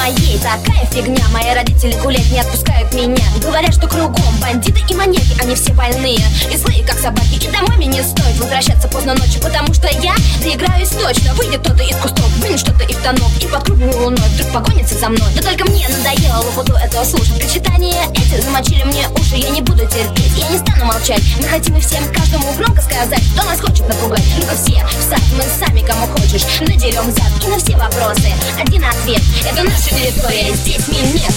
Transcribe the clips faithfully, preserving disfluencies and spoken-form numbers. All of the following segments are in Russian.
моей такая фигня. Мои родители гулять не отпускают меня. Говорят, что кругом бандиты и маньяки, они все больные и злые, как собаки. И домой мне не стоит возвращаться поздно ночью, потому что я доиграюсь точно. Выйдет кто-то из кустов, вынет что-то из штанов и под круглой луной вдруг погонится за мной. Но только мне надоело лопоту этого слушать. Причитания эти замочили мне уши, я не буду терпеть, я не стану молчать. Мы хотим и всем каждому громко сказать, кто нас хочет напугать. Ну-ка все в сад, мы сами кому хочешь надерем зад. И на все вопросы один ответ: это наша территория, здесь мин нет.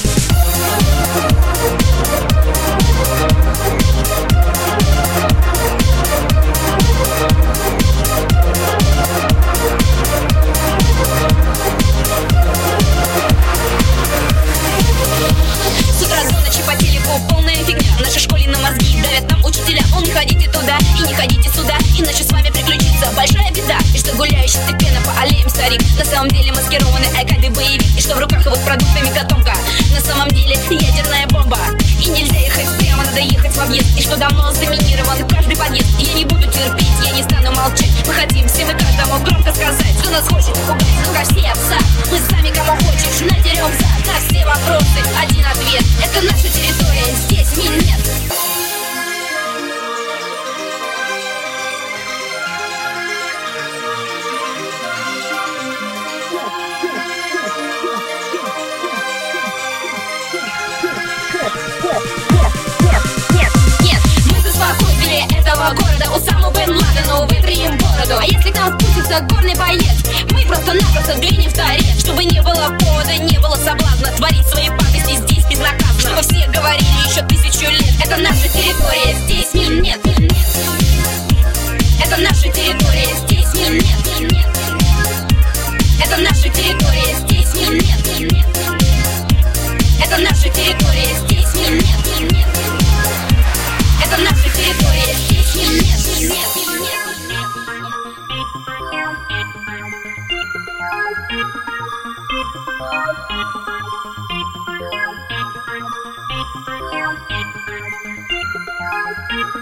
С утра до ночи по телеку полная фигня. В нашей школе на мозги давят нам учителя. Он не ходите туда и не ходите сюда, иначе с вами приключится большая беда. И что гуляющий степенно по аллеям старик на самом деле маскированный айкады боевик. И что в руках его с продуктами котомка на самом деле ядерная бомба. И нельзя ехать прямо, надо ехать в объезд. И что давно заминирован каждый подъезд. И я не буду терпеть, я не стану молчать. Мы хотим всем и каждому громко сказать, кто нас хочет пугать. Ну-ка все в сад, мы сами кому хочешь надерем зад. На все вопросы один ответ: это наша территория, здесь мин нет. Этого города у самого Бен Ладена вытрием бороду. А если к нам спустится горный боец, мы просто-напросто двинем в торец. Чтобы не было повода, не было соблазна творить свои пакости здесь безнаказанно. Чтобы все говорили еще тысячу лет: это наша территория, здесь мин нет. Это наша территория, здесь мин нет. Это наша территория, здесь мин нет. Это наша территория, здесь мин нет. Это наша территория, здесь мин нет. Thank you.